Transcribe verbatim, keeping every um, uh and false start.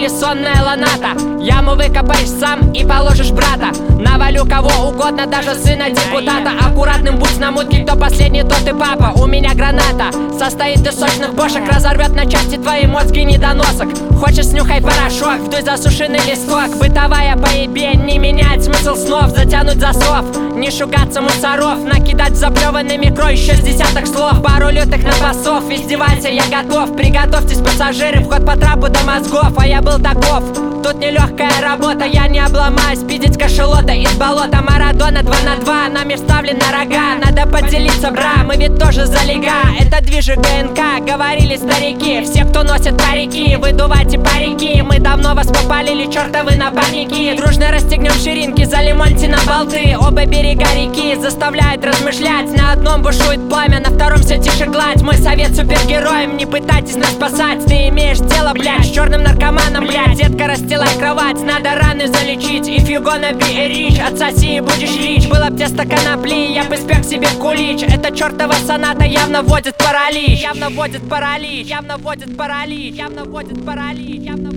или сонная ланата. Яму выкопаешь сам и положишь брата. Навалю кого угодно, даже сына депутата. Аккуратным будь на мутке, кто последний, тот и папа. У меня граната состоит из сочных бошек, разорвет на части твои мозги недоносок. Хочешь, снюхай порошок, вдуй засушенный листок. Бытовая поебень не меняет смысл снов. Затянуть засов, не шугаться мусоров, накидать заплеванный микро еще с десяток слов. Пару лютых напасов, издевайся, я готов. Приготовьтесь, пассажиры, вход по трапу до мозгов. А я был таков, тут нелегкая работа, я не обломаюсь. Пиздить кашелота из болота. Марадона два на два, нами вставлена рога. Надо поделиться, бра, мы ведь тоже залега. Это движи ГНК, говорили старики. Все, кто носит парики, выдувайте парики. Мы давно вас попалили, чертовы напарники. Дружно расстегнем ширинки, залимоньте на болты. Оба берега реки заставляют размышлять. На одном бушует пламя, на втором все тише гладь. Мой совет супергероям, не пытайтесь нас спасать. Ты имеешь дело, блядь, с черным наркоманом, блядь. Детка, расстилай кровать, надо раны залечить. If you gonna be a rich, отсоси и будешь рич. Было б тесто конопли, я бы спек себе кулич. Эта чертова соната явно вводит паралич. Явно вводит паралич, явно вводит паралич, явно вводит паралич, явно